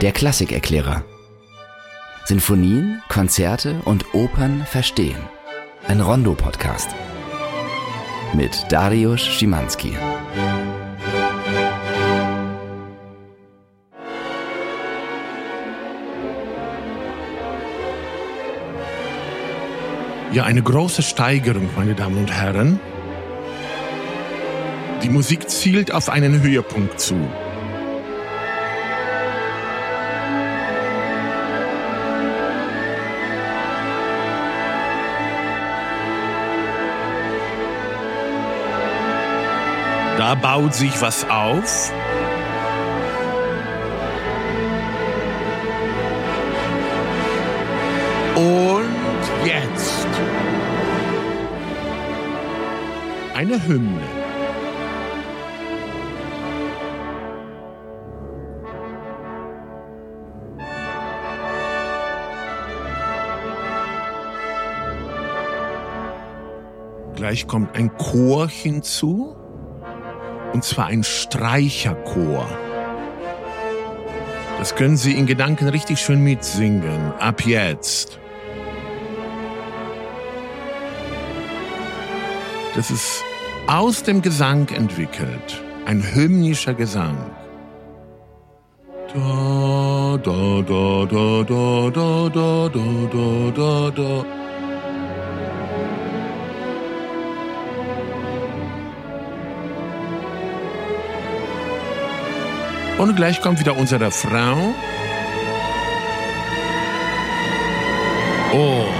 Der Klassikerklärer. Sinfonien, Konzerte und Opern verstehen. Ein Rondo-Podcast. Mit Dariusz Szymanski. Ja, eine große Steigerung, meine Damen und Herren. Die Musik zielt auf einen Höhepunkt zu. Da baut sich was auf. Und jetzt eine Hymne. Gleich kommt ein Chor hinzu. Und zwar ein Streicherchor. Das können Sie in Gedanken richtig schön mitsingen. Ab jetzt. Das ist aus dem Gesang entwickelt. Ein hymnischer Gesang. Da, da, da, da, da, da, da, da, da, da. Und gleich kommt wieder unser Refrain. Und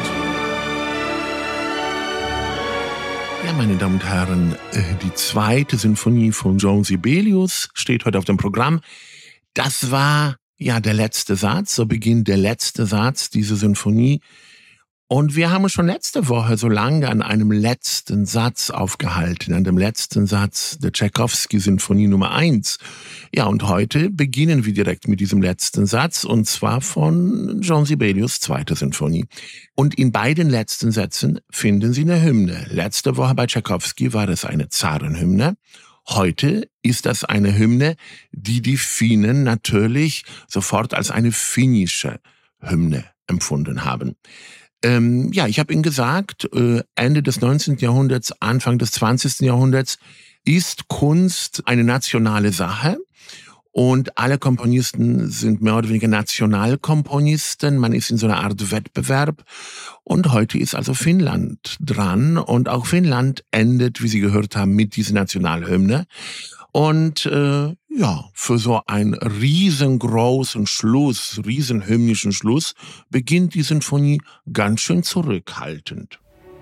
ja, meine Damen und Herren, die zweite Sinfonie von Jean Sibelius steht heute auf dem Programm. Das war ja der letzte Satz, so beginnt der letzte Satz dieser Sinfonie. Und wir haben uns schon letzte Woche so lange an einem letzten Satz aufgehalten, an dem letzten Satz der Tschaikowski-Sinfonie Nummer 1. Ja, und heute beginnen wir direkt mit diesem letzten Satz, und zwar von Jean Sibelius' zweite Sinfonie. Und in beiden letzten Sätzen finden Sie eine Hymne. Letzte Woche bei Tschaikowski war es eine Zarenhymne. Heute ist das eine Hymne, die die Finnen natürlich sofort als eine finnische Hymne empfunden haben. Ja, ich habe Ihnen gesagt, Ende des 19. Jahrhunderts, Anfang des 20. Jahrhunderts ist Kunst eine nationale Sache und alle Komponisten sind mehr oder weniger Nationalkomponisten. Man ist in so einer Art Wettbewerb und heute ist also Finnland dran und auch Finnland endet, wie Sie gehört haben, mit dieser Nationalhymne. Und ja, für so einen riesengroßen Schluss, riesenhymnischen Schluss, beginnt die Sinfonie ganz schön zurückhaltend.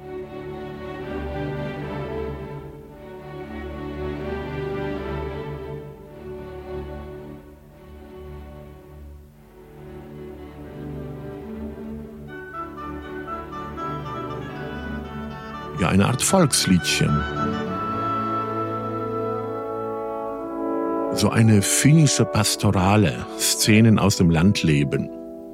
Ja, eine Art Volksliedchen. So eine finnische Pastorale, Szenen aus dem Landleben.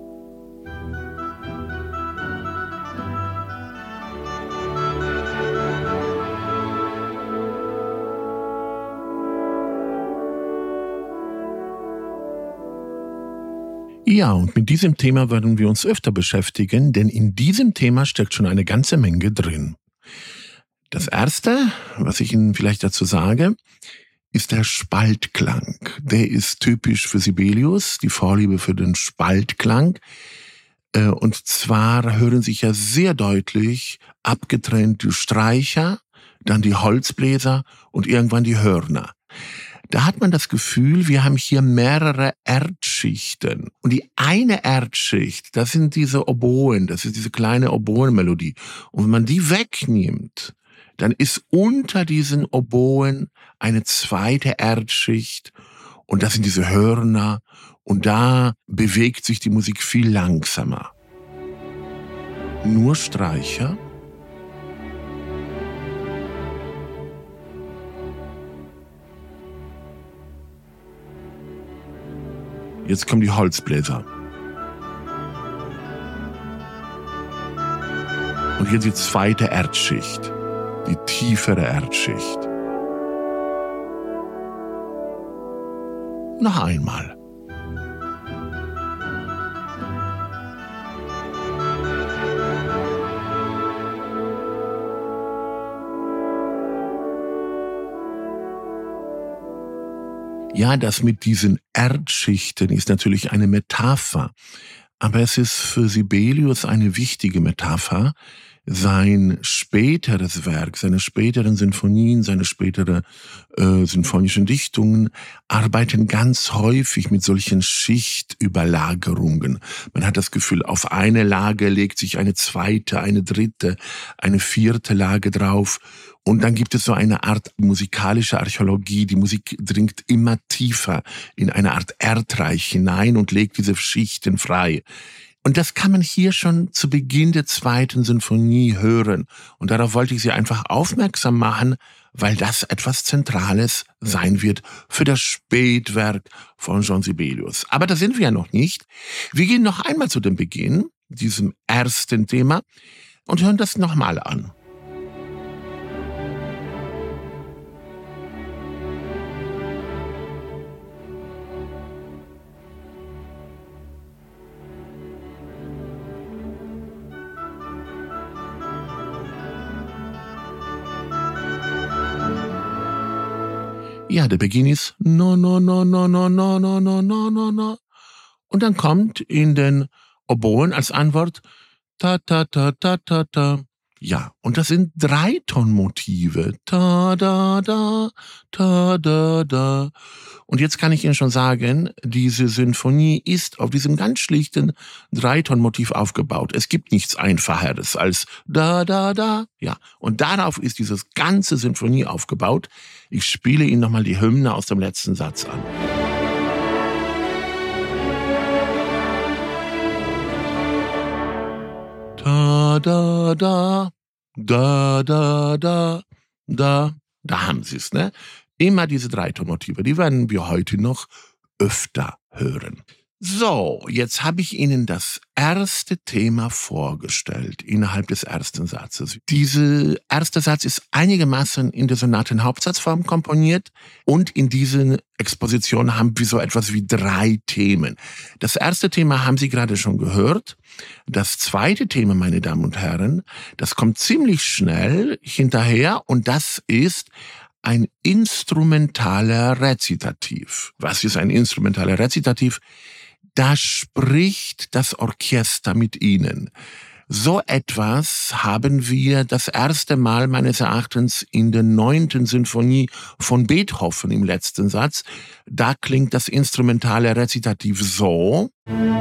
Ja, und mit diesem Thema werden wir uns öfter beschäftigen, denn in diesem Thema steckt schon eine ganze Menge drin. Das Erste, was ich Ihnen vielleicht dazu sage, ist der Spaltklang. Der ist typisch für Sibelius, die Vorliebe für den Spaltklang. Und zwar hören sich ja sehr deutlich abgetrennt die Streicher, dann die Holzbläser und irgendwann die Hörner. Da hat man das Gefühl, wir haben hier mehrere Erdschichten. Und die eine Erdschicht, das sind diese Oboen, das ist diese kleine Oboenmelodie. Und wenn man die wegnimmt, dann ist unter diesen Oboen eine zweite Erdschicht und das sind diese Hörner und da bewegt sich die Musik viel langsamer. Nur Streicher. Jetzt kommen die Holzbläser. Und hier die zweite Erdschicht, die tiefere Erdschicht. Noch einmal. Ja, das mit diesen Erdschichten ist natürlich eine Metapher, aber es ist für Sibelius eine wichtige Metapher. Sein späteres Werk, seine späteren Sinfonien, seine spätere sinfonischen Dichtungen arbeiten ganz häufig mit solchen Schichtüberlagerungen. Man hat das Gefühl, auf eine Lage legt sich eine zweite, eine dritte, eine vierte Lage drauf. Und dann gibt es so eine Art musikalische Archäologie. Die Musik dringt immer tiefer in eine Art Erdreich hinein und legt diese Schichten frei. Und das kann man hier schon zu Beginn der 2. Sinfonie hören. Und darauf wollte ich Sie einfach aufmerksam machen, weil das etwas Zentrales sein wird für das Spätwerk von Jean Sibelius. Aber da sind wir ja noch nicht. Wir gehen noch einmal zu dem Beginn, diesem ersten Thema, und hören das nochmal an. Ja, der Beginn ist no, no, no, no, no, no, no, no, no, no, no. Und dann kommt in den Oboen als Antwort ta, ta, ta, ta, ta, ta. Ja, und das sind 3 Tonmotive. Ta, da, da, ta, da, da. Und jetzt kann ich Ihnen schon sagen, diese Sinfonie ist auf diesem ganz schlichten 3-Ton-Motiv aufgebaut. Es gibt nichts Einfacheres als da, da, da. Ja, und darauf ist diese ganze Sinfonie aufgebaut. Ich spiele Ihnen nochmal die Hymne aus dem letzten Satz an. Da, da, da, da, da, da, da. Da haben Sie es, ne? Immer diese 3-Ton-Motive, die werden wir heute noch öfter hören. So, jetzt habe ich Ihnen das erste Thema vorgestellt innerhalb des ersten Satzes. Dieser erste Satz ist einigermaßen in der Sonatenhauptsatzform komponiert und in diesen Expositionen haben wir so etwas wie 3 Themen. Das erste Thema haben Sie gerade schon gehört. Das zweite Thema, meine Damen und Herren, das kommt ziemlich schnell hinterher und das ist ein instrumentaler Rezitativ. Was ist ein instrumentaler Rezitativ? Da spricht das Orchester mit Ihnen. So etwas haben wir das erste Mal meines Erachtens in der 9. Sinfonie von Beethoven im letzten Satz. Da klingt das instrumentale Rezitativ so.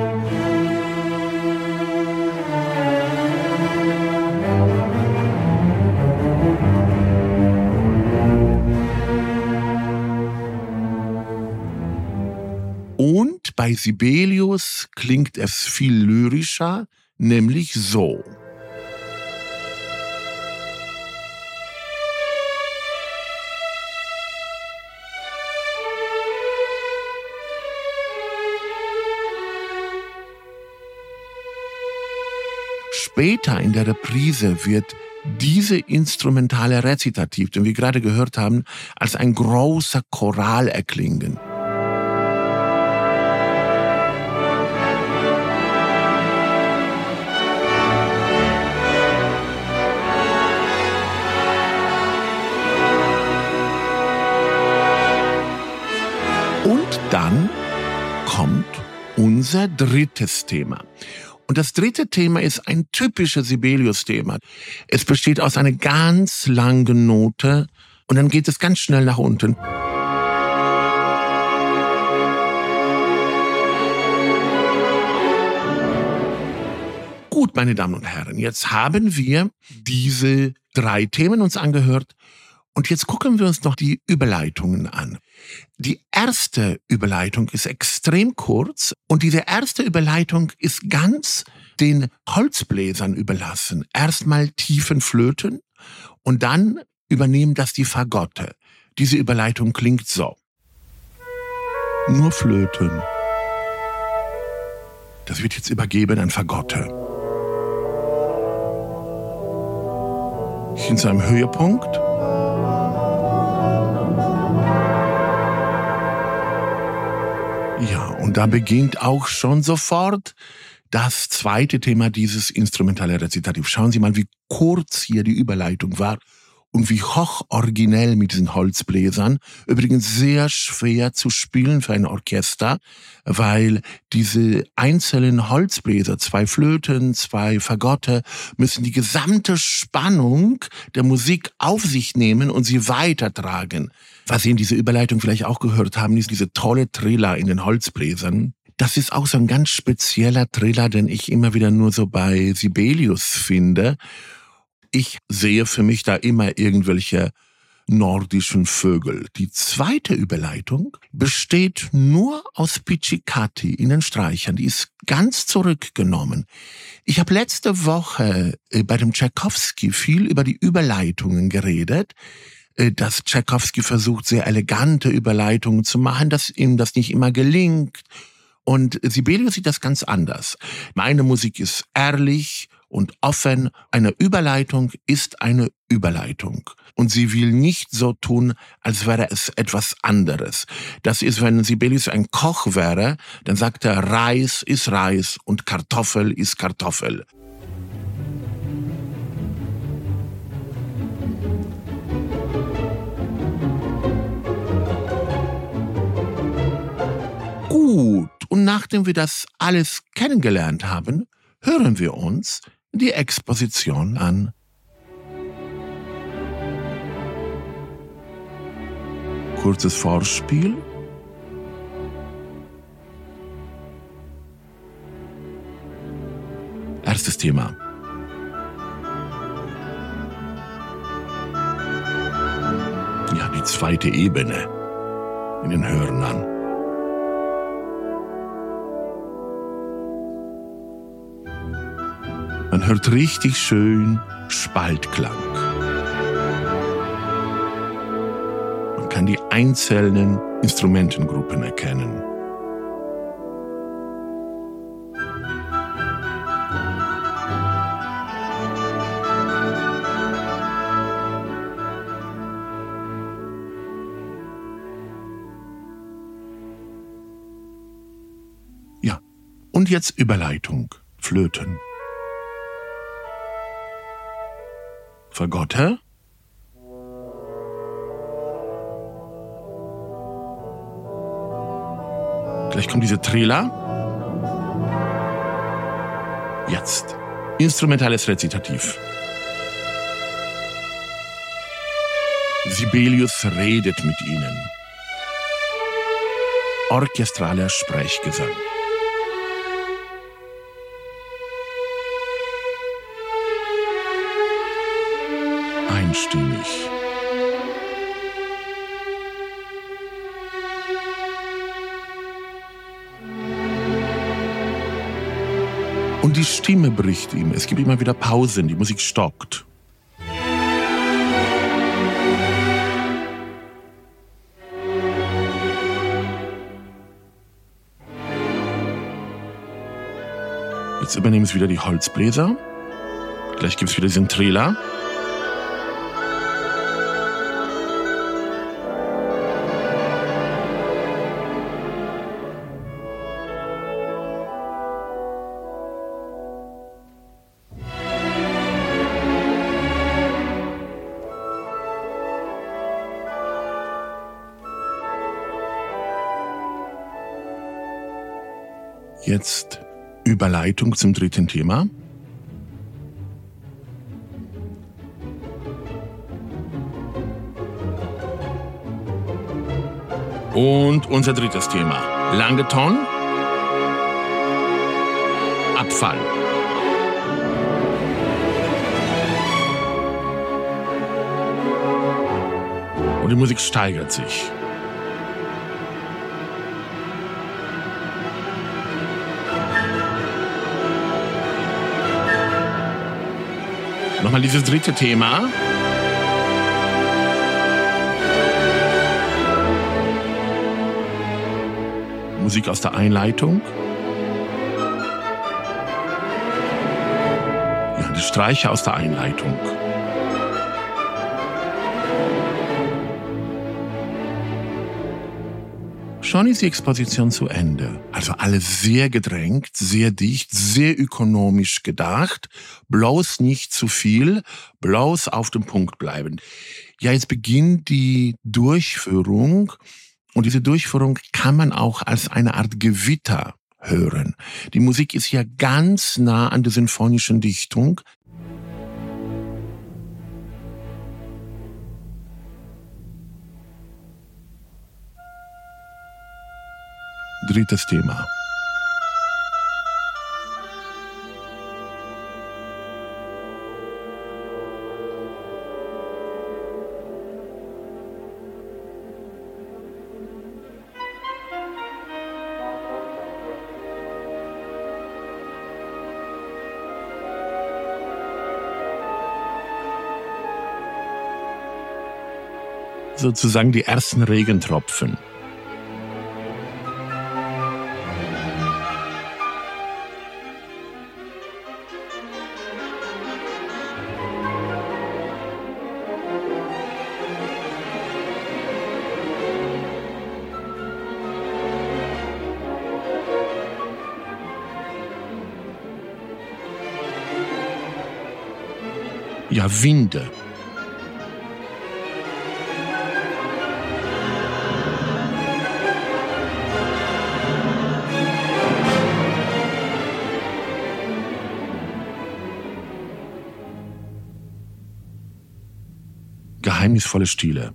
Und bei Sibelius klingt es viel lyrischer, nämlich so. Später in der Reprise wird diese instrumentale Rezitativ, den wir gerade gehört haben, als ein großer Choral erklingen. Und dann kommt unser drittes Thema. Und das dritte Thema ist ein typisches Sibelius-Thema. Es besteht aus einer ganz langen Note und dann geht es ganz schnell nach unten. Gut, meine Damen und Herren, jetzt haben wir diese 3 Themen uns angehört. Und jetzt gucken wir uns noch die Überleitungen an. Die erste Überleitung ist extrem kurz und diese erste Überleitung ist ganz den Holzbläsern überlassen. Erstmal tiefen Flöten und dann übernehmen das die Fagotte. Diese Überleitung klingt so. Nur Flöten. Das wird jetzt übergeben an Fagotte. Hin zu einem Höhepunkt. Ja, und da beginnt auch schon sofort das zweite Thema dieses instrumentale Rezitativ. Schauen Sie mal, wie kurz hier die Überleitung war und wie hochoriginell mit diesen Holzbläsern. Übrigens sehr schwer zu spielen für ein Orchester, weil diese einzelnen Holzbläser, 2 Flöten, 2 Fagotte, müssen die gesamte Spannung der Musik auf sich nehmen und sie weitertragen. Was Sie in dieser Überleitung vielleicht auch gehört haben, ist diese tolle Triller in den Holzbläsern. Das ist auch so ein ganz spezieller Triller, den ich immer wieder nur so bei Sibelius finde. Ich sehe für mich da immer irgendwelche nordischen Vögel. Die zweite Überleitung besteht nur aus Pizzicati in den Streichern. Die ist ganz zurückgenommen. Ich habe letzte Woche bei dem Tschaikowski viel über die Überleitungen geredet, dass Tschaikowski versucht, sehr elegante Überleitungen zu machen, dass ihm das nicht immer gelingt. Und Sibelius sieht das ganz anders. Meine Musik ist ehrlich und offen. Eine Überleitung ist eine Überleitung. Und sie will nicht so tun, als wäre es etwas anderes. Das ist, wenn Sibelius ein Koch wäre, dann sagt er, Reis ist Reis und Kartoffel ist Kartoffel. Gut, und nachdem wir das alles kennengelernt haben, hören wir uns die Exposition an. Kurzes Vorspiel. Erstes Thema. Ja, die zweite Ebene in den Hörnern. Man hört richtig schön Spaltklang. Man kann die einzelnen Instrumentengruppen erkennen. Ja, und jetzt Überleitung, Flöten. Fagotte. Gleich kommt diese Triller. Jetzt instrumentales Rezitativ. Sibelius redet mit ihnen. Orchestraler Sprechgesang. Einstimmig. Und die Stimme bricht ihm. Es gibt immer wieder Pausen, die Musik stockt. Jetzt übernehmen es wieder die Holzbläser. Gleich gibt es wieder diesen Triller. Jetzt Überleitung zum dritten Thema. Und unser drittes Thema. Lange Ton, Abfall. Und die Musik steigert sich. Nochmal dieses dritte Thema. Musik aus der Einleitung. Ja, die Streicher aus der Einleitung. Schon ist die Exposition zu Ende. Also alles sehr gedrängt, sehr dicht, sehr ökonomisch gedacht. Bloß nicht zu viel, bloß auf dem Punkt bleiben. Ja, jetzt beginnt die Durchführung. Und diese Durchführung kann man auch als eine Art Gewitter hören. Die Musik ist ja ganz nah an der sinfonischen Dichtung. Drittes Thema. Sozusagen die ersten Regentropfen. Ja, Winde. Geheimnisvolle Stile.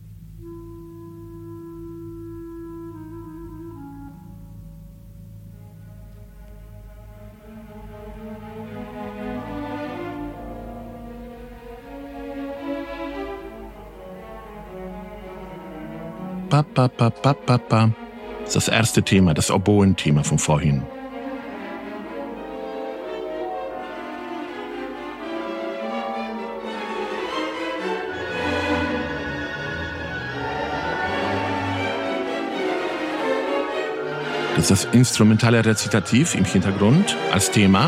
Pa, pa, pa, pa, pa, pa. Das ist das erste Thema, das Oboen-Thema von vorhin. Das ist das instrumentale Rezitativ im Hintergrund als Thema.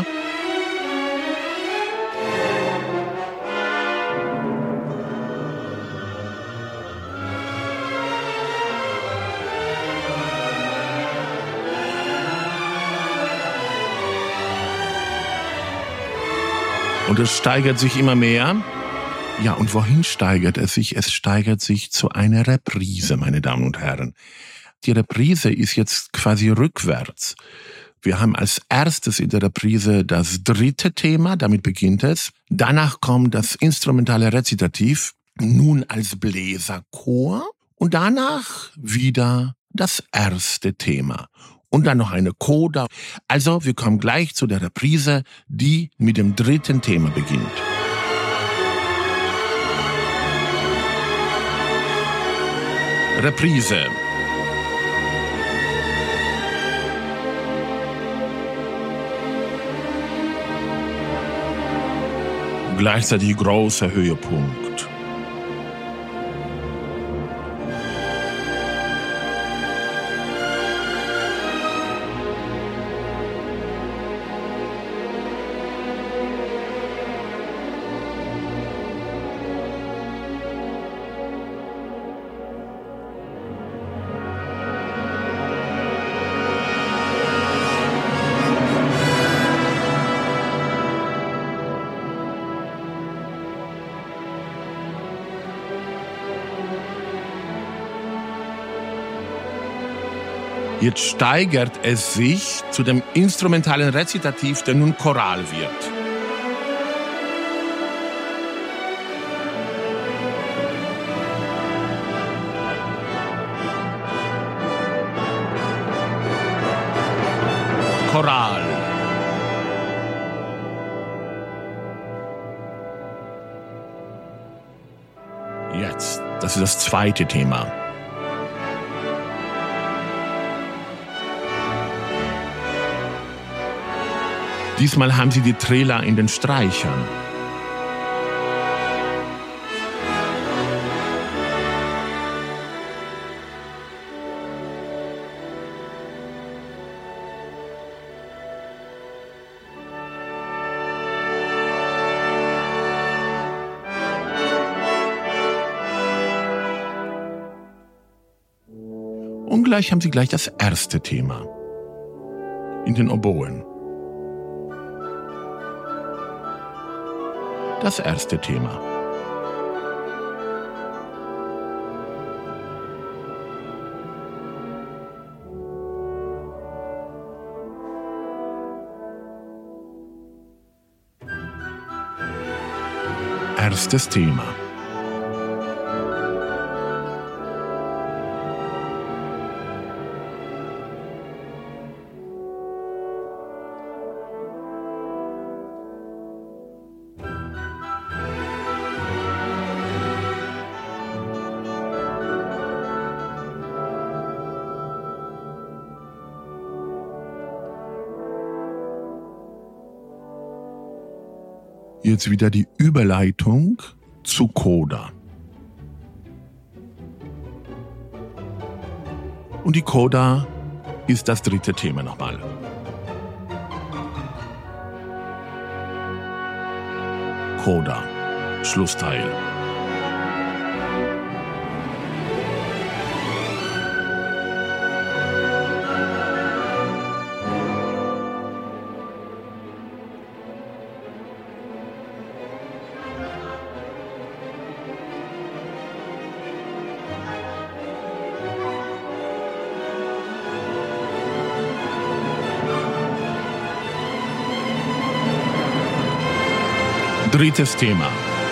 Und es steigert sich immer mehr. Ja, und wohin steigert es sich? Es steigert sich zu einer Reprise, meine Damen und Herren. Die Reprise ist jetzt quasi rückwärts. Wir haben als erstes in der Reprise das dritte Thema, damit beginnt es. Danach kommt das instrumentale Rezitativ, nun als Bläserchor. Und danach wieder das erste Thema. Und dann noch eine Coda. Also wir kommen gleich zu der Reprise, die mit dem dritten Thema beginnt. Reprise. Gleichzeitig großer Höhepunkt. Jetzt steigert es sich zu dem instrumentalen Rezitativ, der nun Choral wird. Choral. Jetzt, das ist das zweite Thema. Diesmal haben sie die Triller in den Streichern. Und gleich haben Sie gleich das erste Thema. In den Oboen. Das erste Thema. Erstes Thema. Jetzt wieder die Überleitung zu Coda. Und die Coda ist das dritte Thema nochmal. Coda, Schlussteil. Drittes Thema.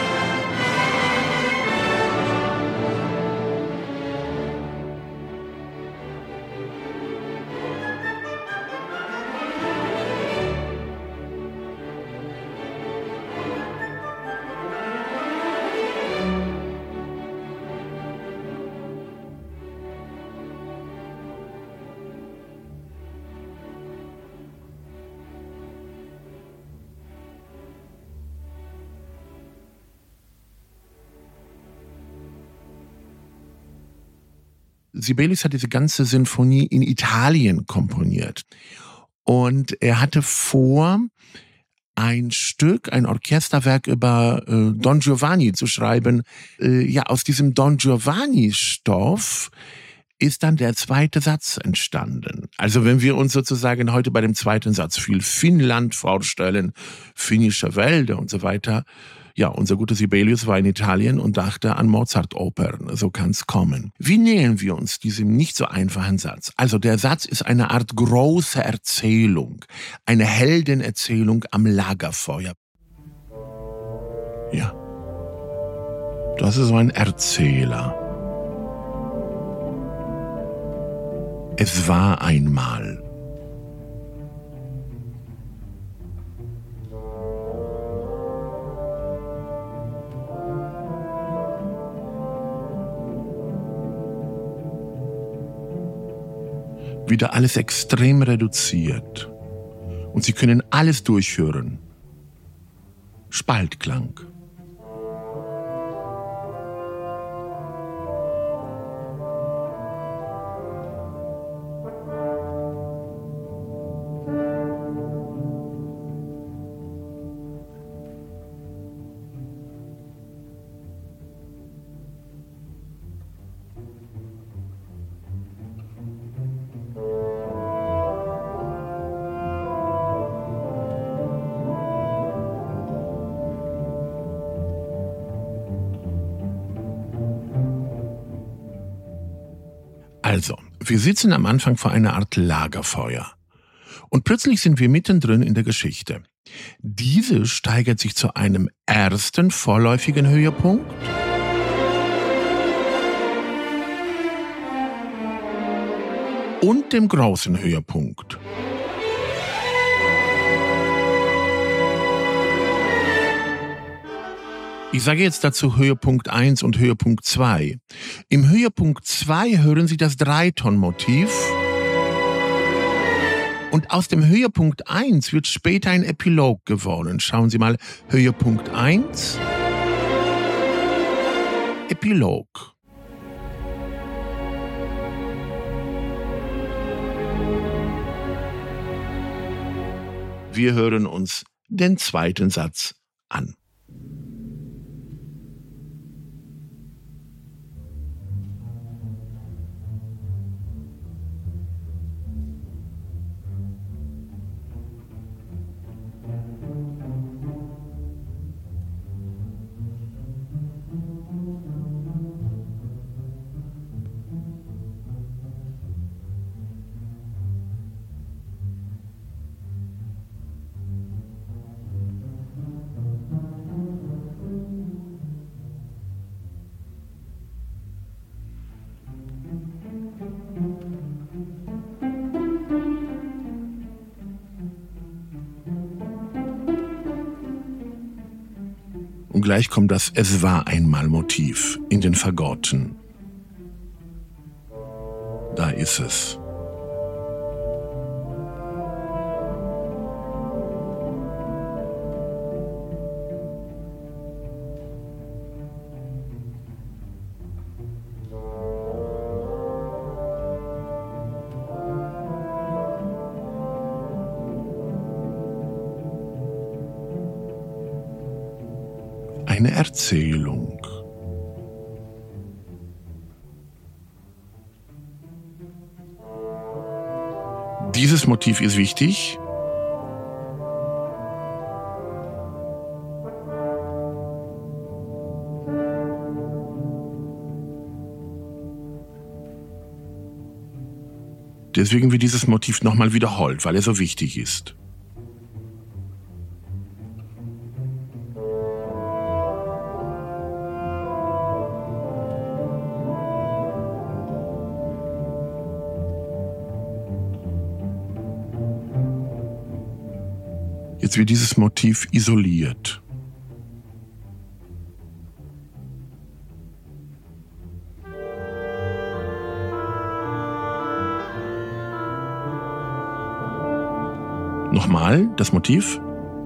Sibelius hat diese ganze Sinfonie in Italien komponiert. Und er hatte vor, ein Stück, ein Orchesterwerk über Don Giovanni zu schreiben. Aus diesem Don Giovanni-Stoff ist dann der zweite Satz entstanden. Also wenn wir uns sozusagen heute bei dem zweiten Satz viel Finnland vorstellen, finnische Wälder und so weiter. Ja, unser guter Sibelius war in Italien und dachte an Mozart-Opern. So kann's kommen. Wie nähern wir uns diesem nicht so einfachen Satz? Also der Satz ist eine Art große Erzählung, eine Heldenerzählung am Lagerfeuer. Ja, das ist so ein Erzähler. Es war einmal. Wieder alles extrem reduziert. Und Sie können alles durchhören. Spaltklang. Also, wir sitzen am Anfang vor einer Art Lagerfeuer. Und plötzlich sind wir mittendrin in der Geschichte. Diese steigert sich zu einem ersten vorläufigen Höhepunkt. Und dem großen Höhepunkt. Ich sage jetzt dazu Höhepunkt 1 und Höhepunkt 2. Im Höhepunkt 2 hören Sie das Dreitonmotiv. Und aus dem Höhepunkt 1 wird später ein Epilog geworden. Schauen Sie mal, Höhepunkt 1, Epilog. Wir hören uns den zweiten Satz an. Und gleich kommt das Es war einmal Motiv in den Fagotten. Da ist es. Eine Erzählung. Dieses Motiv ist wichtig. Deswegen wird dieses Motiv nochmal wiederholt, weil er so wichtig ist. Jetzt wird dieses Motiv isoliert. Nochmal das Motiv.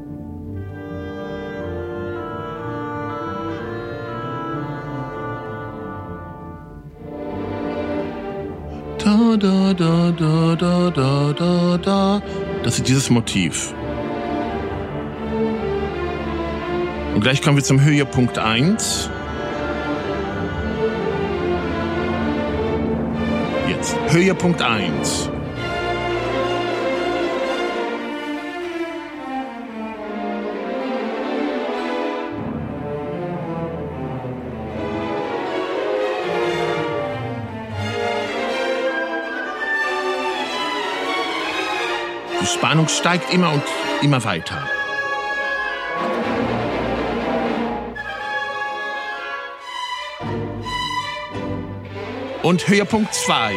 Da, da, da, da, da, da, da, da. Das ist dieses Motiv. Und gleich kommen wir zum Höhepunkt 1. Jetzt Höhepunkt 1. Die Spannung steigt immer und immer weiter. Und Höhepunkt 2.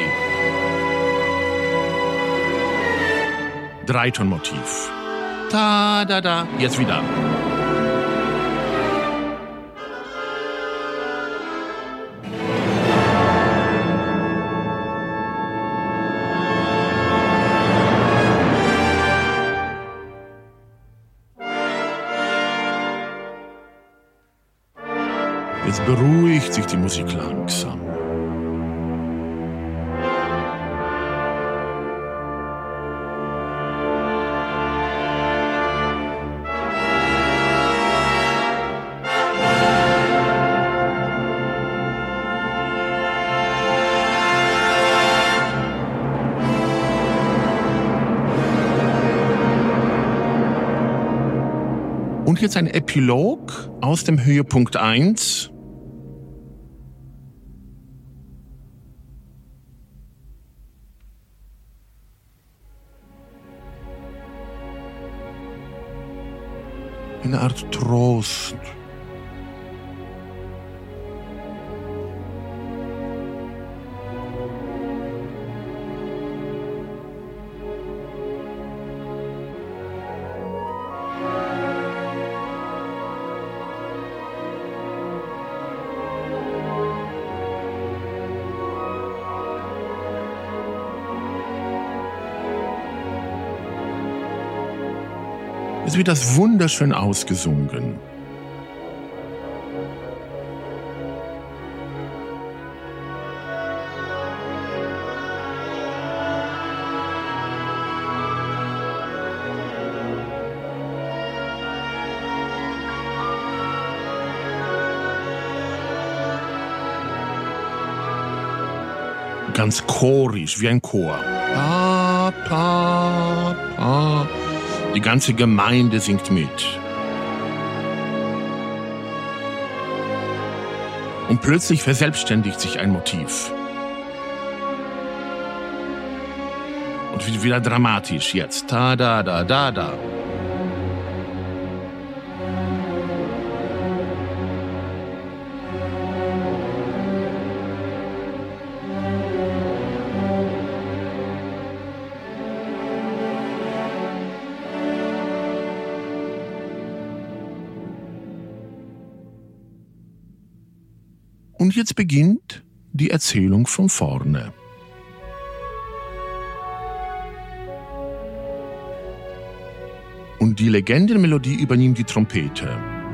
Dreitonmotiv. Da, da, da. Jetzt wieder. Jetzt beruhigt sich die Musik langsam. Und jetzt ein Epilog aus dem Höhepunkt 1. Eine Art Trost. Es wird das wunderschön ausgesungen. Ganz chorisch, wie ein Chor. Pa, pa, pa. Die ganze Gemeinde singt mit. Und plötzlich verselbstständigt sich ein Motiv. Und wird wieder dramatisch jetzt. Da, da, da, da, da. Und jetzt beginnt die Erzählung von vorne. Und die Legendenmelodie übernimmt die Trompete.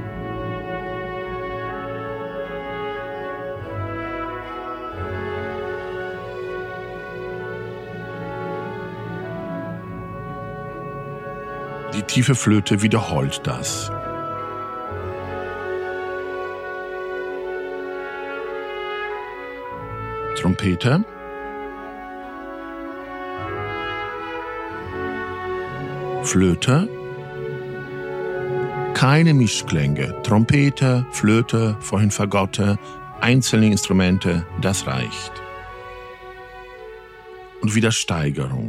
Die tiefe Flöte wiederholt das. Trompete. Flöte. Keine Mischklänge. Trompete, Flöte, vorhin Fagotte, einzelne Instrumente, das reicht. Und wieder Steigerung.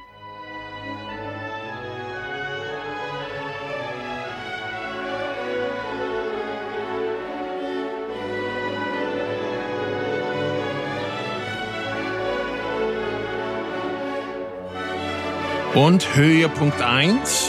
Und Höhepunkt 1.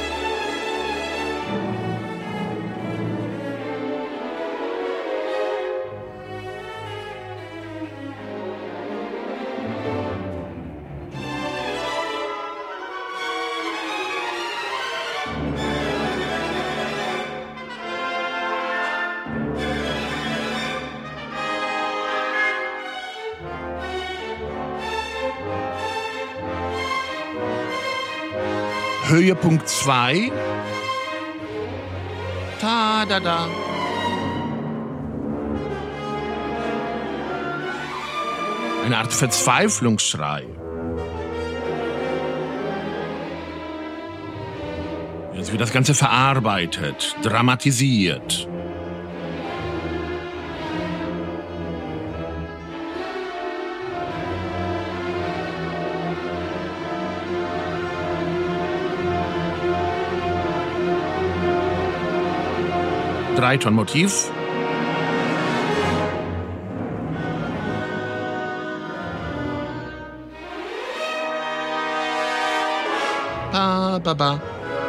Höhepunkt 2. Ta da da. Eine Art Verzweiflungsschrei. Jetzt wird das Ganze verarbeitet, dramatisiert. Dreitonmotiv. Ba, ba, ba.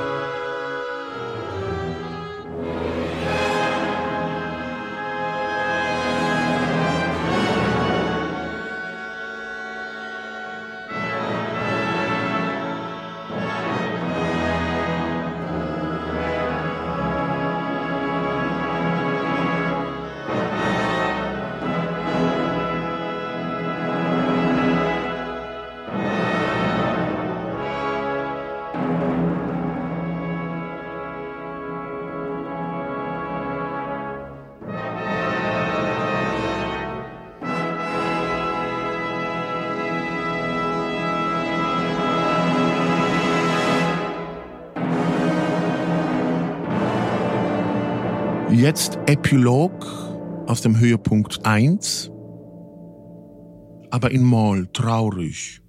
Jetzt Epilog aus dem Höhepunkt 1, aber in Moll, traurig.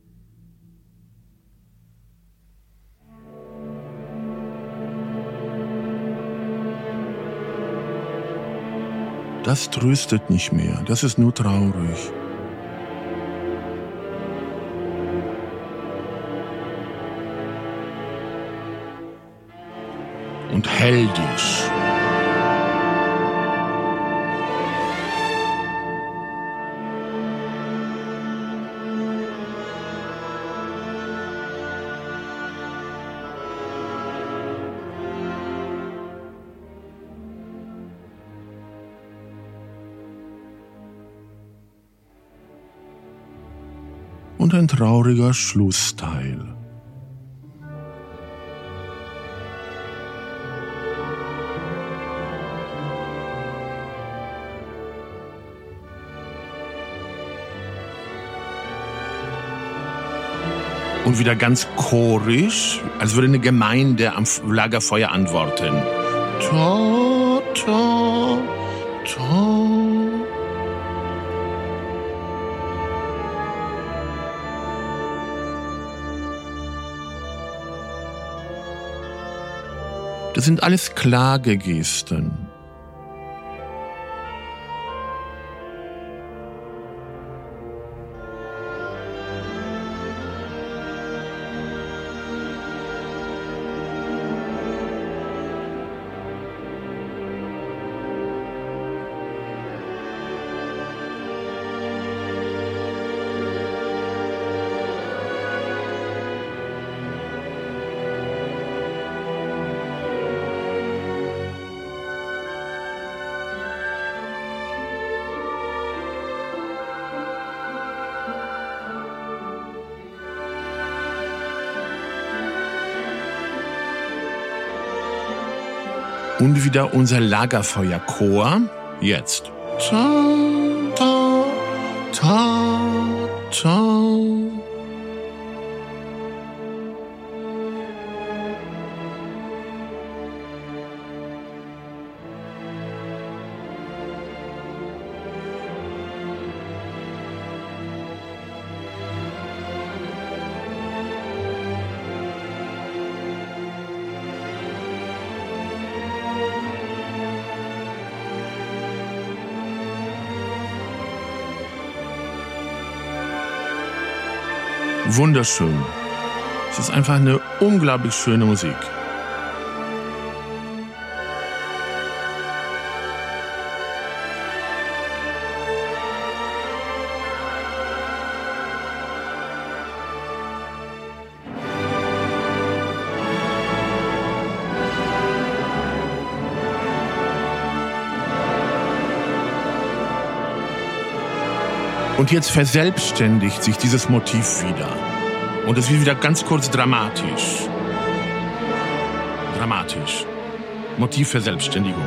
Das tröstet nicht mehr, das ist nur traurig. Und heldisch. Und ein trauriger Schlussteil. Und wieder ganz chorisch, als würde eine Gemeinde am Lagerfeuer antworten. Ta, ta, ta. Das sind alles Klagegesten. Und wieder unser Lagerfeuerchor. Jetzt. Ta, ta, ta, ta. Wunderschön. Es ist einfach eine unglaublich schöne Musik. Und jetzt verselbstständigt sich dieses Motiv wieder. Und es wird wieder ganz kurz dramatisch. Dramatisch. Motivverselbstständigung.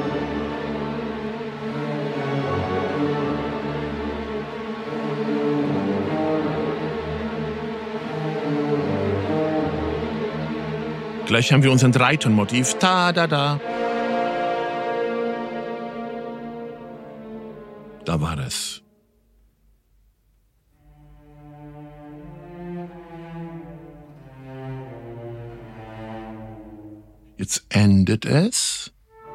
Gleich haben wir unseren Dreitonmotiv. Ta, da, da. Da war es. Jetzt endet es.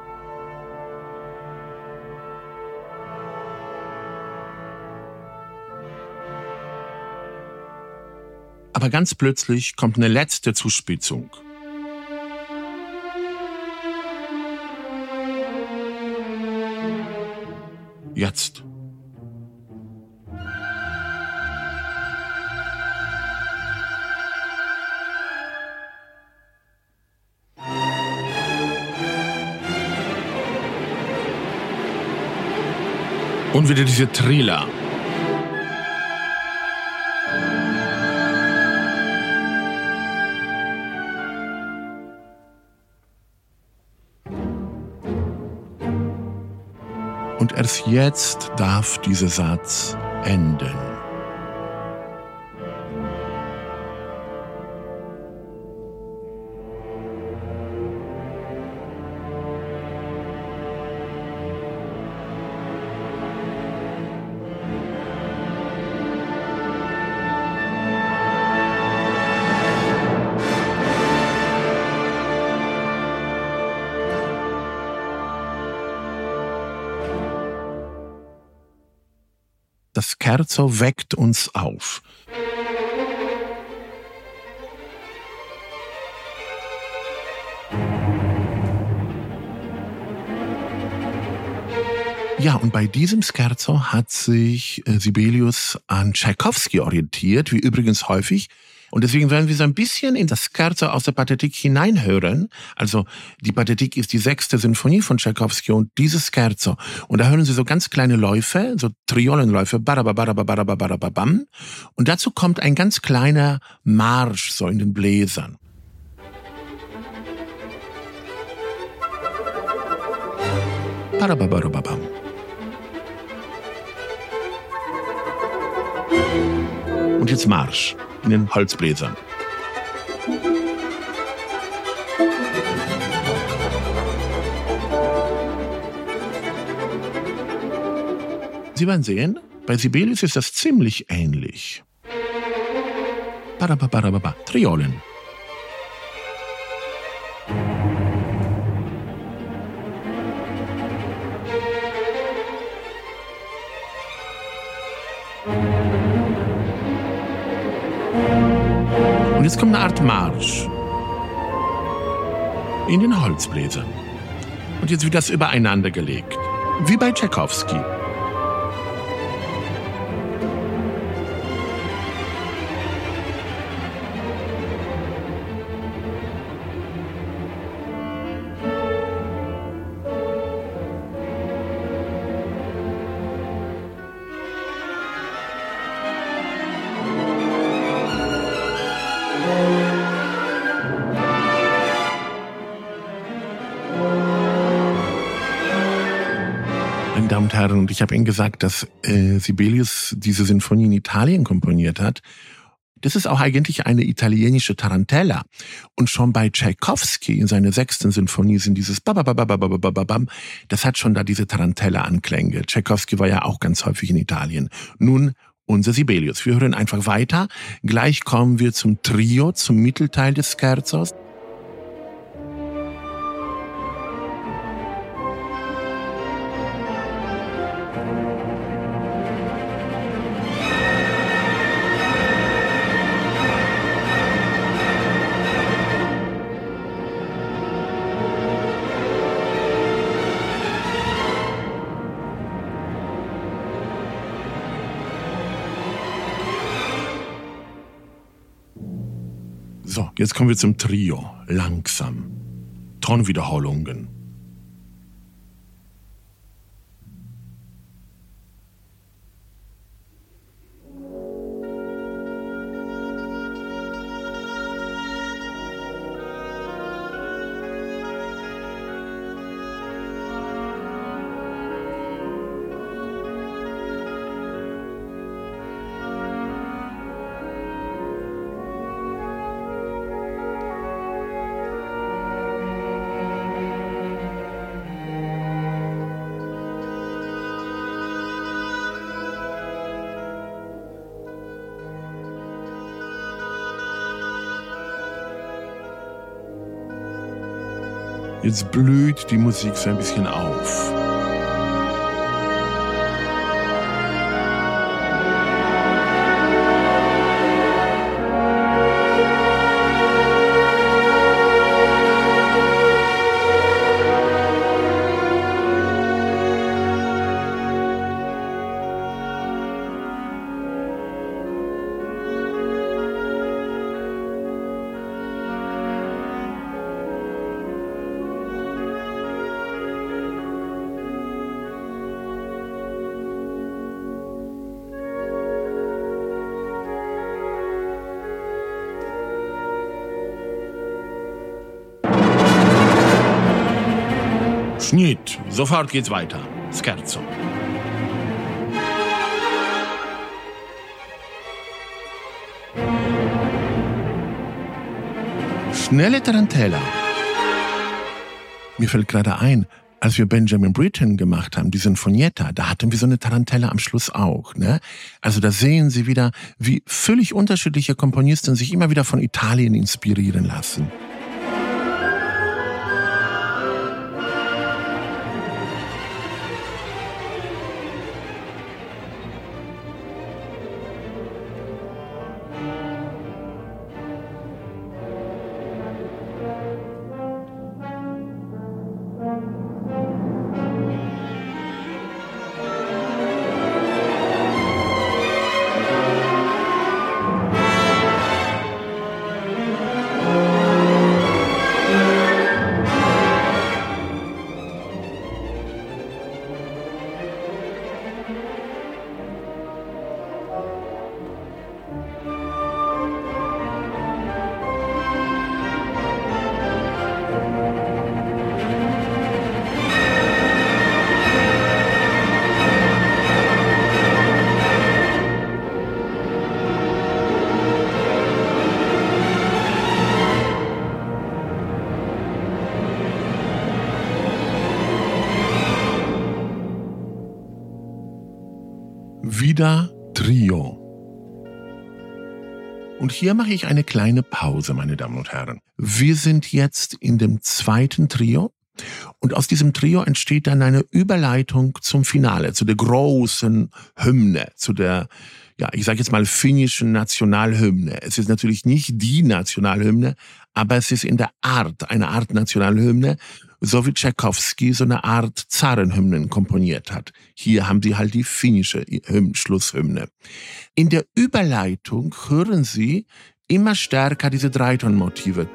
Aber ganz plötzlich kommt eine letzte Zuspitzung. Jetzt. Und wieder diese Triller. Und erst jetzt darf dieser Satz enden. Das Scherzo weckt uns auf. Ja, und bei diesem Scherzo hat sich Sibelius an Tschaikowski orientiert, wie übrigens häufig. Und deswegen werden wir so ein bisschen in das Scherzo aus der Pathetik hineinhören. Also die Pathetik ist die 6. Sinfonie von Tschaikowski und dieses Scherzo. Und da hören Sie so ganz kleine Läufe, so Triolenläufe, barababarababarababam. Und dazu kommt ein ganz kleiner Marsch so in den Bläsern. Barababarababam. Und jetzt Marsch in den Holzbläsern. Sie werden sehen, bei Sibelius ist das ziemlich ähnlich. Barababarababa, Triolen. Und jetzt kommt eine Art Marsch in den Holzbläsern. Und jetzt wird das übereinander gelegt, wie bei Tschaikowski. Damen und Herren, und ich habe Ihnen gesagt, dass Sibelius diese Sinfonie in Italien komponiert hat. Das ist auch eigentlich eine italienische Tarantella. Und schon bei Tschaikowski in seiner 6. Sinfonie sind dieses Babababababababam, das hat schon da diese Tarantella-Anklänge. Tschaikowski war ja auch ganz häufig in Italien. Nun unser Sibelius. Wir hören einfach weiter. Gleich kommen wir zum Trio, zum Mittelteil des Scherzos. So, jetzt kommen wir zum Trio. Langsam. Tonwiederholungen. Jetzt blüht die Musik so ein bisschen auf. Schnitt. Sofort geht's weiter. Scherzo. Schnelle Tarantella. Mir fällt gerade ein, als wir Benjamin Britten gemacht haben, die Sinfonietta, da hatten wir so eine Tarantella am Schluss auch, ne? Also da sehen Sie wieder, wie völlig unterschiedliche Komponisten sich immer wieder von Italien inspirieren lassen. Wieder Trio. Und hier mache ich eine kleine Pause, meine Damen und Herren. Wir sind jetzt in dem 2. Trio und aus diesem Trio entsteht dann eine Überleitung zum Finale, zu der großen Hymne, zu der, ja, ich sage jetzt mal finnischen Nationalhymne. Es ist natürlich nicht die Nationalhymne, aber es ist in der Art, eine Art Nationalhymne, so wie Tschaikowski so eine Art Zarenhymnen komponiert hat. Hier haben Sie halt die finnische Schlusshymne. In der Überleitung hören Sie immer stärker diese Dreitonmotive.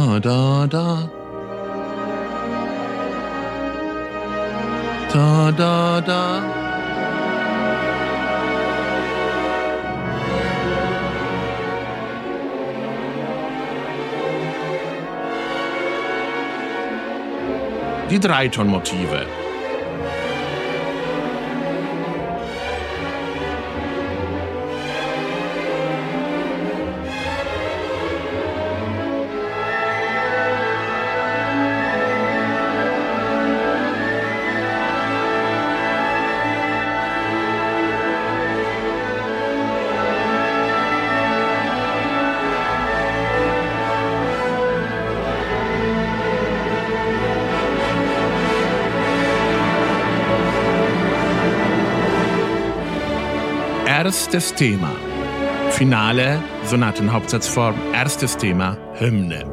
Da, da, da. Da, da, da. Die Dreitonmotive. Erstes Thema. Finale, Sonatenhauptsatzform, erstes Thema, Hymne.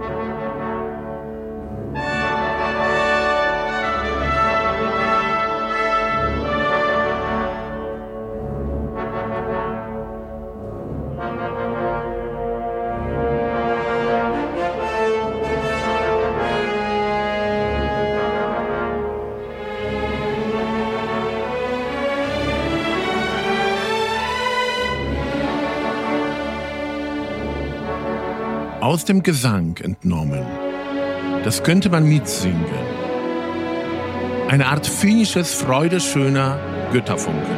Aus dem Gesang entnommen. Das könnte man mitsingen. Eine Art finnisches, freudeschöner Götterfunken.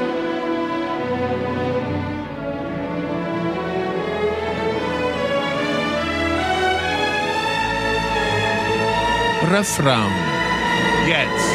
Refrain. Jetzt.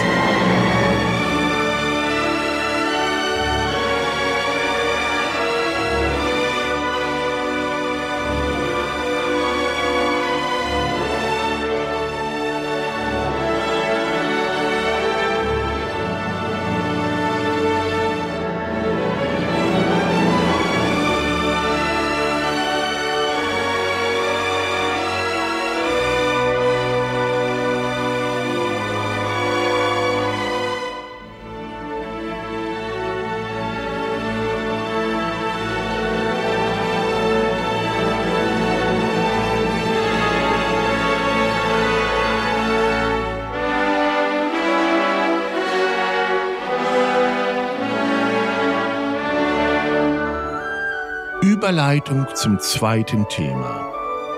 Überleitung zum zweiten Thema.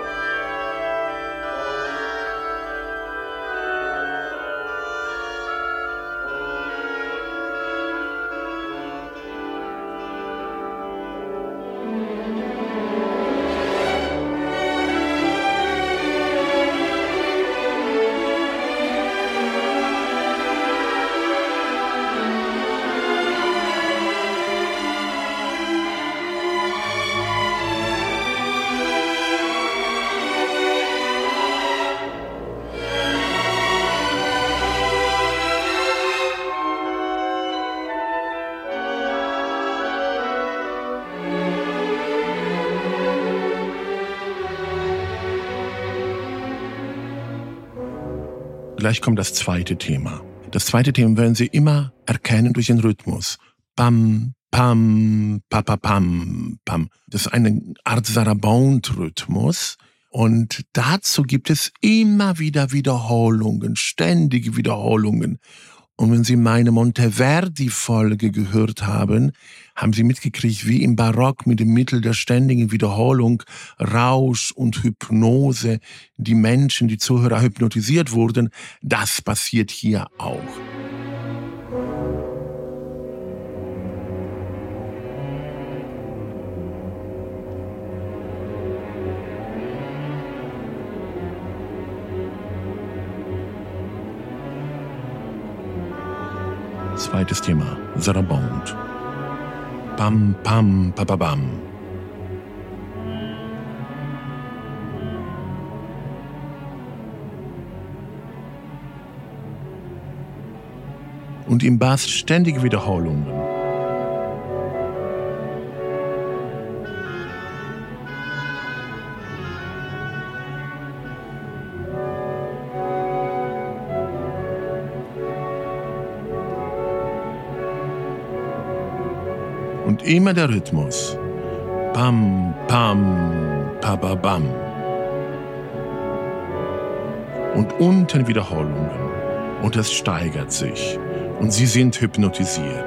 Gleich kommt das zweite Thema. Das zweite Thema werden Sie immer erkennen durch den Rhythmus. Pam, pam, pam, pam. Das ist eine Art Sarabande-Rhythmus. Und dazu gibt es immer wieder Wiederholungen, ständige Wiederholungen. Und wenn Sie meine Monteverdi-Folge gehört haben, haben Sie mitgekriegt, wie im Barock mit dem Mittel der ständigen Wiederholung, Rausch und Hypnose die Menschen, die Zuhörer hypnotisiert wurden. Das passiert hier auch. Zweites Thema, Sarabande. Pam, pam, papabam. Und im Bass ständige Wiederholungen. Und immer der Rhythmus. Pam, pam, papabam. und unten Wiederholungen. Und es steigert sich und sie sind hypnotisiert.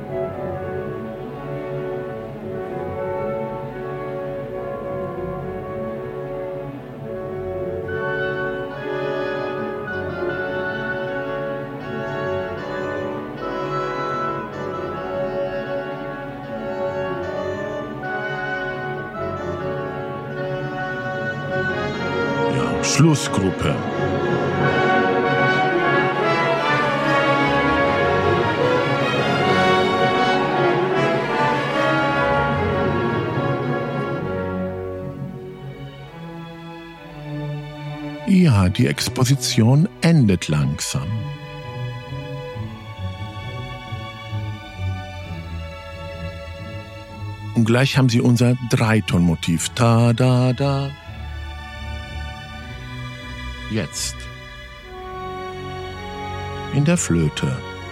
Schlussgruppe. Ja, die Exposition endet langsam. Und gleich haben Sie unser Dreitonmotiv. Ta, da, da. Jetzt. In der Flöte.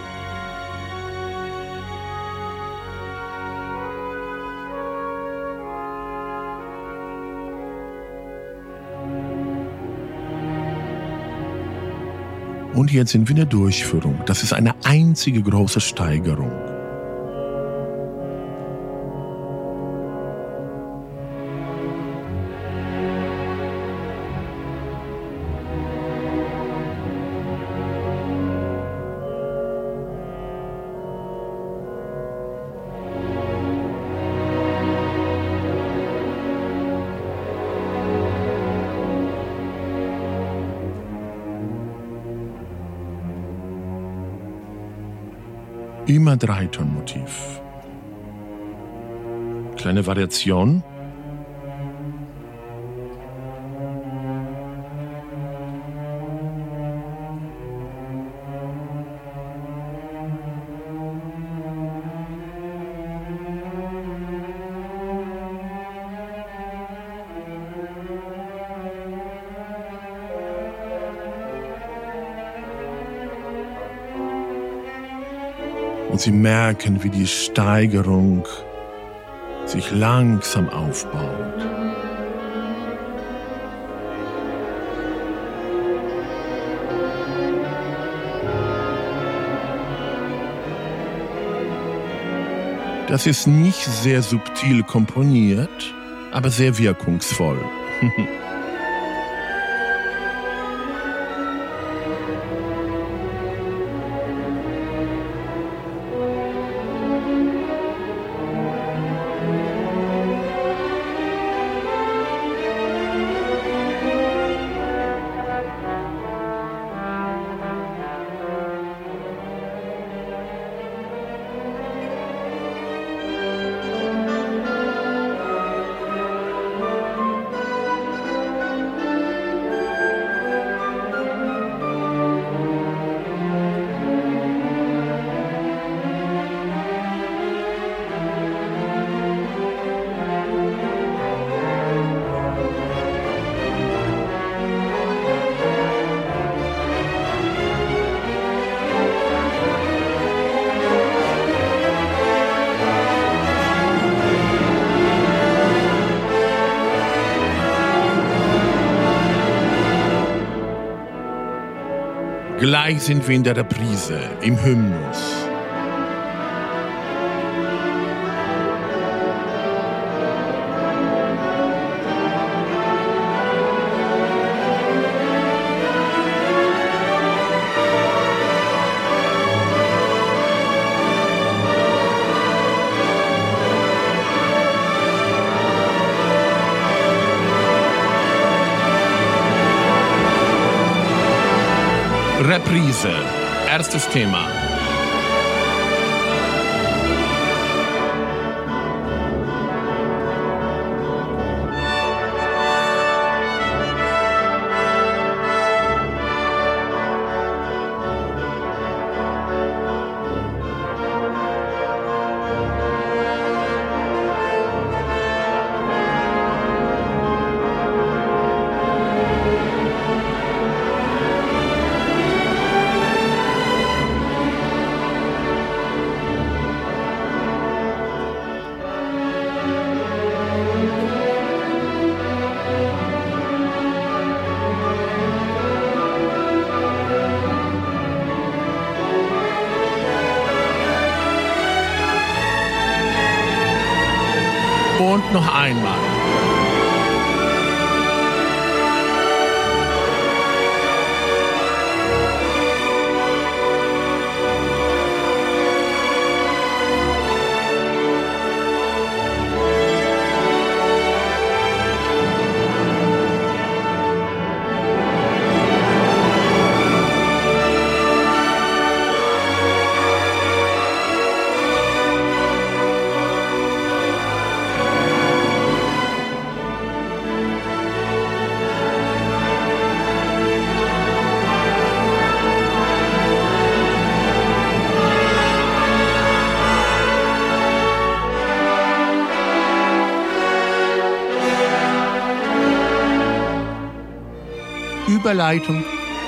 Und jetzt sind wir in der Durchführung. Das ist eine einzige große Steigerung. Immer Dreitonmotiv. Kleine Variation. Und Sie merken, wie die Steigerung sich langsam aufbaut. Das ist nicht sehr subtil komponiert, aber sehr wirkungsvoll. Gleich sind wir in der Reprise, im Hymnus. Reprise, erstes Thema. noch einmal. Überleitung.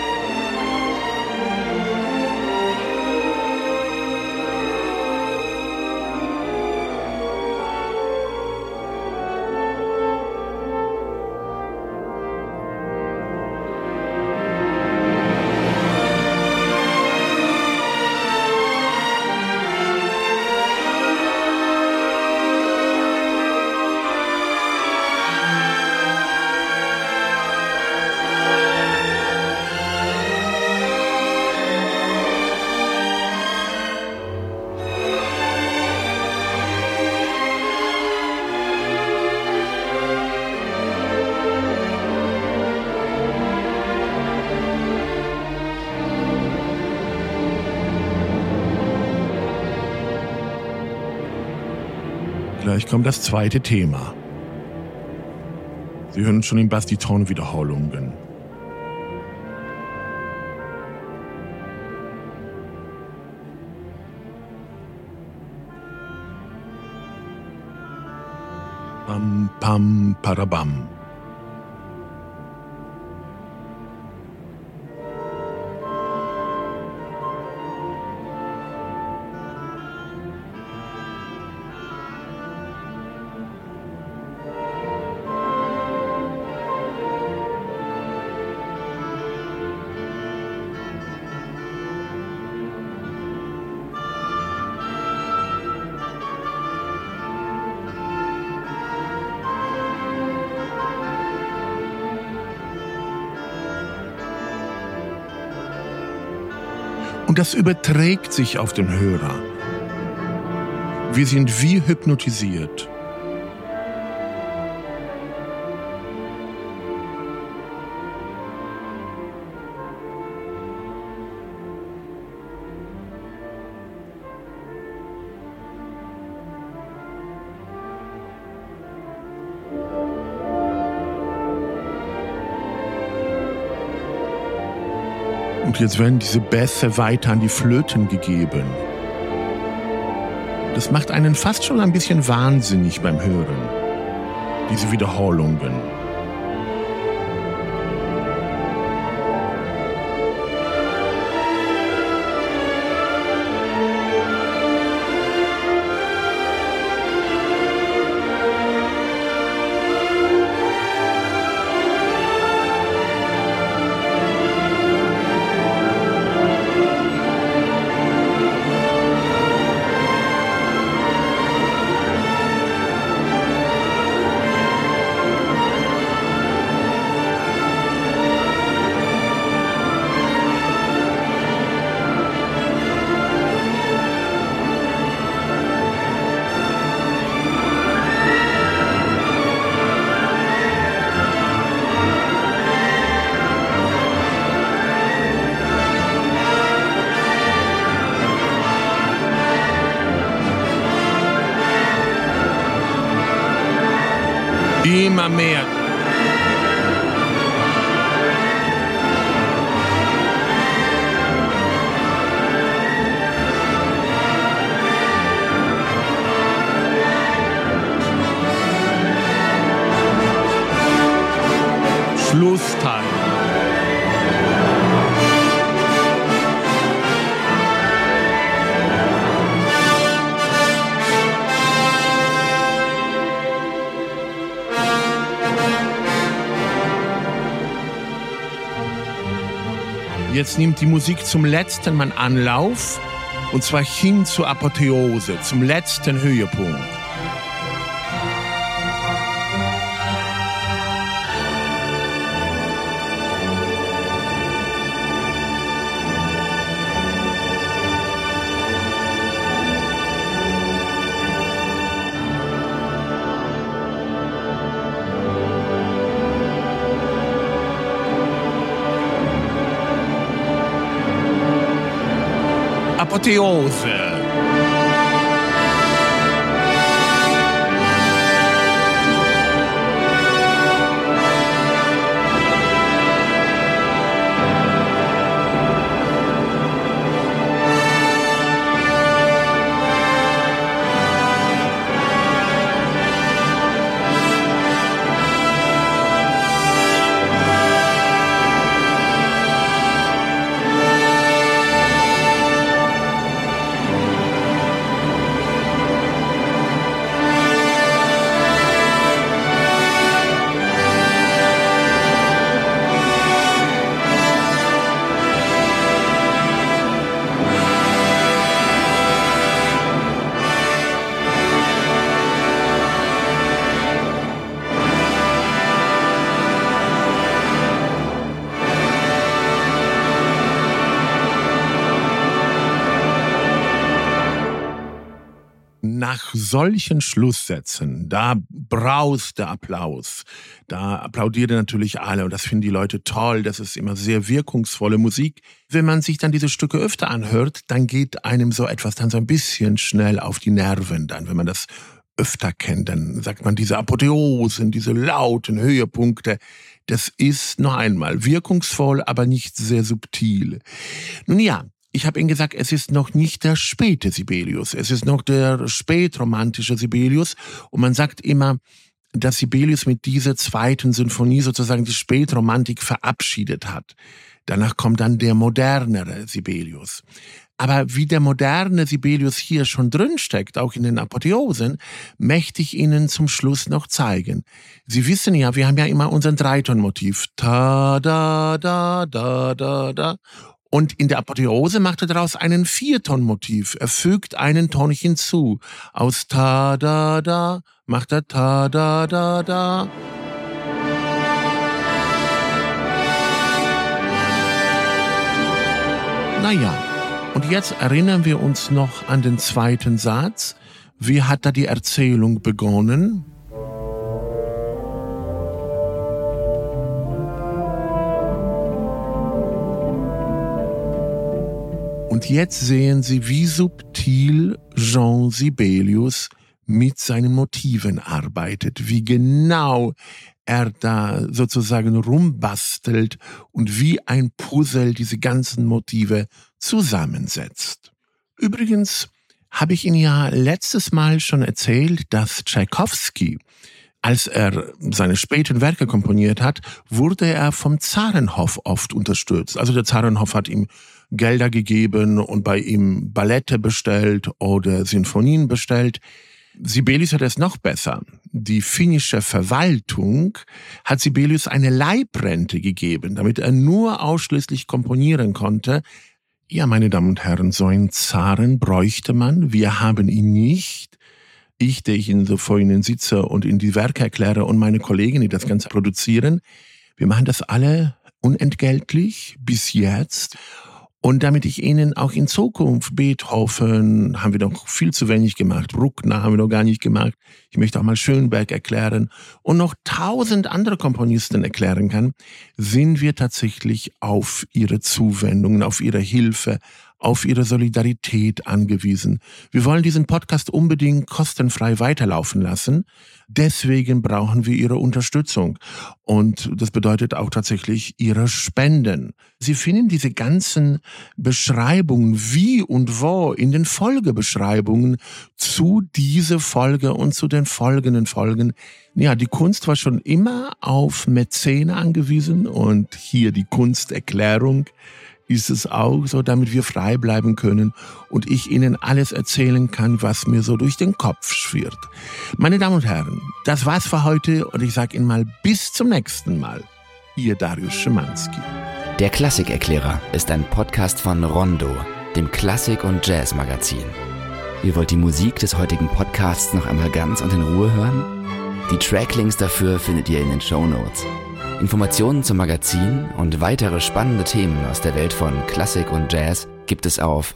Gleich kommt das zweite Thema. Sie hören schon im Bass die Tonwiederholungen. Pam, pam, parabam. Und das überträgt sich auf den Hörer. Wir sind wie hypnotisiert. Und jetzt werden diese Bässe weiter an die Flöten gegeben. Das macht einen fast schon ein bisschen wahnsinnig beim Hören. Diese Wiederholungen. Immer mehr. Schlussteil. Jetzt nimmt die Musik zum letzten Mal Anlauf, und zwar hin zur Apotheose, zum letzten Höhepunkt. Apotheose. Nach solchen Schlusssätzen, da braust der Applaus. Da applaudieren natürlich alle und das finden die Leute toll. Das ist immer sehr wirkungsvolle Musik. Wenn man sich dann diese Stücke öfter anhört, dann geht einem so etwas dann so ein bisschen schnell auf die Nerven. Dann, wenn man das öfter kennt, dann sagt man diese Apotheosen, diese lauten Höhepunkte. Das ist noch einmal wirkungsvoll, aber nicht sehr subtil. Nun ja, ich habe Ihnen gesagt, es ist noch nicht der späte Sibelius, es ist noch der spätromantische Sibelius. Und man sagt immer, dass Sibelius mit dieser zweiten Sinfonie sozusagen die Spätromantik verabschiedet hat. Danach kommt dann der modernere Sibelius. Aber wie der moderne Sibelius hier schon drinsteckt, auch in den Apotheosen, möchte ich Ihnen zum Schluss noch zeigen. Sie wissen ja, wir haben ja immer unseren Dreitonmotiv. Ta, da, da, da, da, da. Und in der Apotheose macht er daraus einen Viertonmotiv. Er fügt einen Ton hinzu. Aus ta, da, da, macht er ta, da, da, da. Naja, und jetzt erinnern wir uns noch an den zweiten Satz. Wie hat da die Erzählung begonnen? Und jetzt sehen Sie, wie subtil Jean Sibelius mit seinen Motiven arbeitet, wie genau er da sozusagen rumbastelt und wie ein Puzzle diese ganzen Motive zusammensetzt. Übrigens habe ich Ihnen ja letztes Mal schon erzählt, dass Tschaikowski, als er seine späten Werke komponiert hat, wurde er vom Zarenhof oft unterstützt. Also der Zarenhof hat ihm Gelder gegeben und bei ihm Ballette bestellt oder Sinfonien bestellt. Sibelius hat es noch besser. Die finnische Verwaltung hat Sibelius eine Leibrente gegeben, damit er nur ausschließlich komponieren konnte. Ja, meine Damen und Herren, so einen Zaren bräuchte man. Wir haben ihn nicht. Ich, der ich so vor Ihnen sitze und Ihnen die Werke erkläre und meine Kollegen, die das Ganze produzieren, wir machen das alle unentgeltlich bis jetzt. Und damit ich Ihnen auch in Zukunft, Beethoven haben wir noch viel zu wenig gemacht, Bruckner haben wir noch gar nicht gemacht, ich möchte auch mal Schönberg erklären und noch 1000 andere Komponisten erklären kann, sind wir tatsächlich auf Ihre Zuwendungen, auf Ihre Hilfe, auf Ihre Solidarität angewiesen. Wir wollen diesen Podcast unbedingt kostenfrei weiterlaufen lassen. Deswegen brauchen wir Ihre Unterstützung. Und das bedeutet auch tatsächlich Ihre Spenden. Sie finden diese ganzen Beschreibungen, wie und wo, in den Folgebeschreibungen zu dieser Folge und zu den folgenden Folgen. Ja, die Kunst war schon immer auf Mäzene angewiesen und hier die Kunsterklärung ist es auch so, damit wir frei bleiben können und ich Ihnen alles erzählen kann, was mir so durch den Kopf schwirrt. Meine Damen und Herren, das war's für heute und ich sage Ihnen mal bis zum nächsten Mal. Ihr Dariusz Szymanski. Der Klassikerklärer ist ein Podcast von Rondo, dem Klassik- und Jazz-Magazin. Ihr wollt die Musik des heutigen Podcasts noch einmal ganz und in Ruhe hören? Die Tracklinks dafür findet ihr in den Shownotes. Informationen zum Magazin und weitere spannende Themen aus der Welt von Klassik und Jazz gibt es auf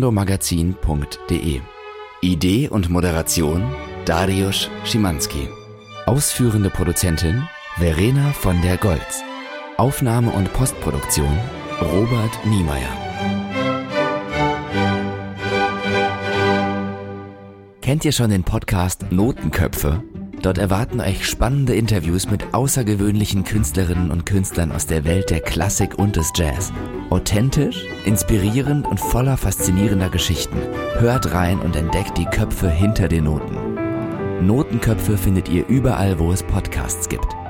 rondomagazin.de. Idee und Moderation Dariusz Szymanski. Ausführende Produzentin Verena von der Goltz. Aufnahme und Postproduktion Robert Niemeyer. Kennt ihr schon den Podcast Notenköpfe? Dort erwarten euch spannende Interviews mit außergewöhnlichen Künstlerinnen und Künstlern aus der Welt der Klassik und des Jazz. Authentisch, inspirierend und voller faszinierender Geschichten. Hört rein und entdeckt die Köpfe hinter den Noten. Notenköpfe findet ihr überall, wo es Podcasts gibt.